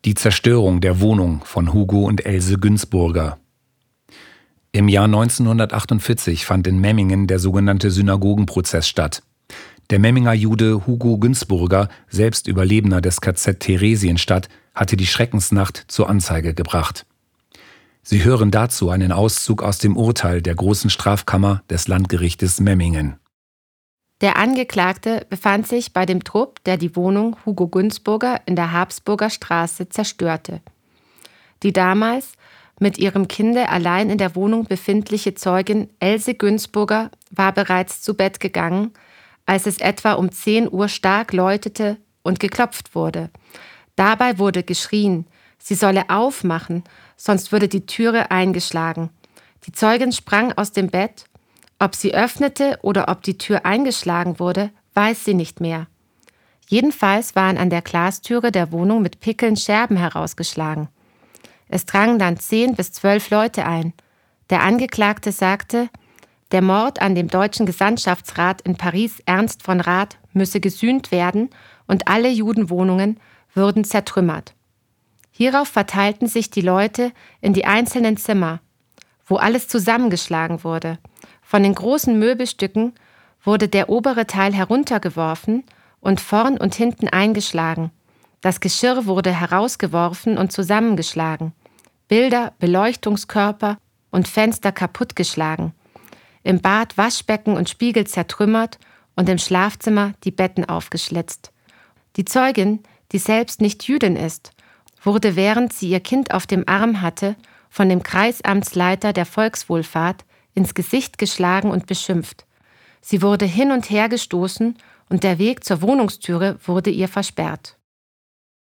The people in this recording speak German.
Die Zerstörung der Wohnung von Hugo und Else Günzburger. Im Jahr 1948 fand in Memmingen der sogenannte Synagogenprozess statt. Der Memminger Jude Hugo Günzburger, selbst Überlebender des KZ Theresienstadt, hatte die Schreckensnacht zur Anzeige gebracht. Sie hören dazu einen Auszug aus dem Urteil der Großen Strafkammer des Landgerichtes Memmingen. Der Angeklagte befand sich bei dem Trupp, der die Wohnung Hugo Günzburger in der Habsburger Straße zerstörte. Die damals mit ihrem Kinde allein in der Wohnung befindliche Zeugin Else Günzburger war bereits zu Bett gegangen, als es etwa um 10 Uhr stark läutete und geklopft wurde. Dabei wurde geschrien, sie solle aufmachen, sonst würde die Türe eingeschlagen. Die Zeugin sprang aus dem Bett. Ob sie öffnete oder ob die Tür eingeschlagen wurde, weiß sie nicht mehr. Jedenfalls waren an der Glastüre der Wohnung mit Pickeln Scherben herausgeschlagen. Es drangen dann 10 bis 12 Leute ein. Der Angeklagte sagte, der Mord an dem deutschen Gesandtschaftsrat in Paris Ernst von Rath müsse gesühnt werden und alle Judenwohnungen würden zertrümmert. Hierauf verteilten sich die Leute in die einzelnen Zimmer, wo alles zusammengeschlagen wurde. Von den großen Möbelstücken wurde der obere Teil heruntergeworfen und vorn und hinten eingeschlagen. Das Geschirr wurde herausgeworfen und zusammengeschlagen. Bilder, Beleuchtungskörper und Fenster kaputtgeschlagen. Im Bad Waschbecken und Spiegel zertrümmert und im Schlafzimmer die Betten aufgeschlitzt. Die Zeugin, die selbst nicht Jüdin ist, wurde, während sie ihr Kind auf dem Arm hatte, von dem Kreisamtsleiter der Volkswohlfahrt ins Gesicht geschlagen und beschimpft. Sie wurde hin und her gestoßen und der Weg zur Wohnungstüre wurde ihr versperrt.